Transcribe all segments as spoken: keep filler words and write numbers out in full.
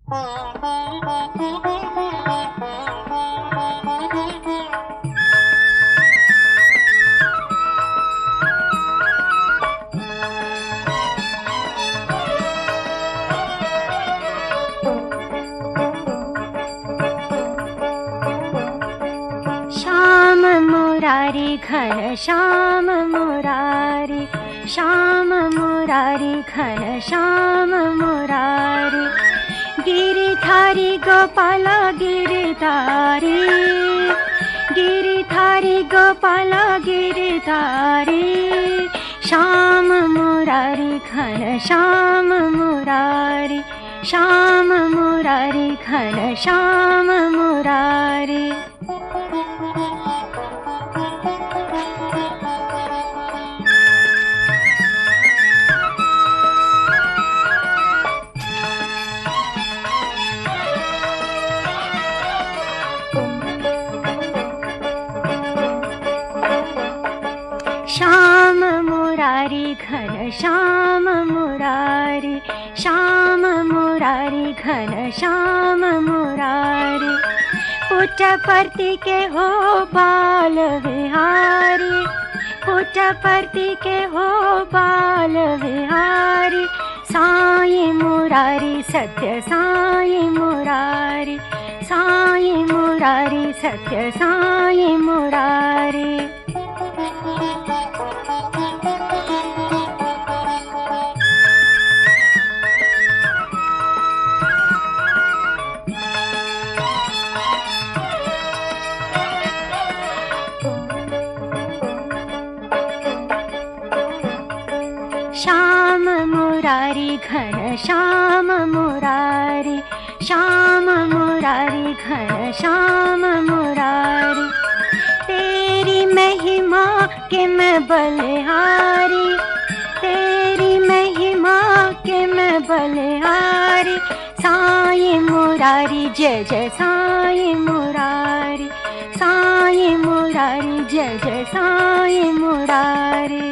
मुरारी घन श्याम मुरारी, श्याम मुरारी घन श्याम मुरारी, गिरिधारी गोपाल गिरिधारी, गिरिधारी गोपाल गिरिधारी, श्याम मुरारी घन श्याम मुरारी, श्याम मुरारी घन श्याम मुरारी। श्याम मुरारी घन श्याम मुरारी, श्याम मुरारी घन श्याम मुरारी, पुट्टपर्ती के हो बाल विहारी, पुट्टपर्ती के हो बाल विहारी, साईं मुरारी सत्य साईं मुरारी, साईं मुरारी सत्य साईं मुरारी। श्याम मुरारी घन श्याम मुरारी, श्याम मुरारी घन श्याम मुरारी, तेरी महिमा के मैं बलिहारी, तेरी महिमा के मैं बलिहारी, साईं मुरारी जय जय साईं मुरारी, साईं मुरारी जय जय साईं मुरारी।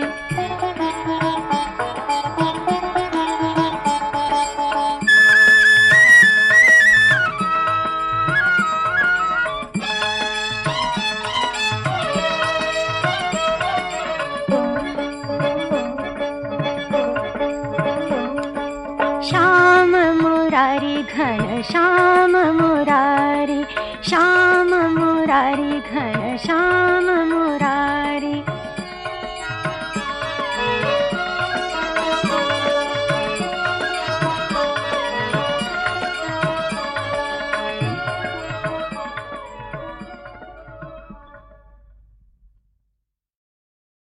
श्याम मुरारी घन श्याम मुरारी, श्याम मुरारी घन श्याम